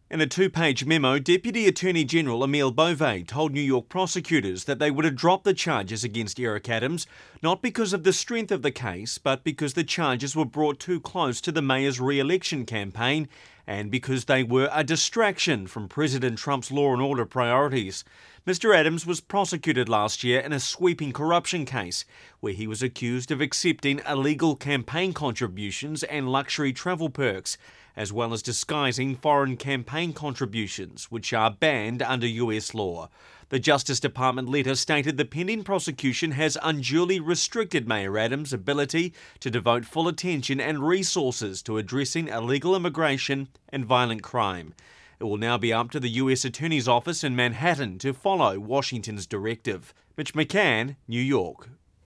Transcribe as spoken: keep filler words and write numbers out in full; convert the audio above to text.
In a two-page memo, Deputy Attorney General Emile Beauvais told New York prosecutors that they would have dropped the charges against Eric Adams, not because of the strength of the case, but because the charges were brought too close to the mayor's re-election campaign and because they were a distraction from President Trump's law and order priorities. Mister Adams was prosecuted last year in a sweeping corruption case, where he was accused of accepting illegal campaign contributions and luxury travel perks, as well as disguising foreign campaign contributions, which are banned under U S law. The Justice Department letter stated the pending prosecution has unduly restricted Mayor Adams' ability to devote full attention and resources to addressing illegal immigration and violent crime. It will now be up to the U S Attorney's Office in Manhattan to follow Washington's directive. Mitch McCann, New York.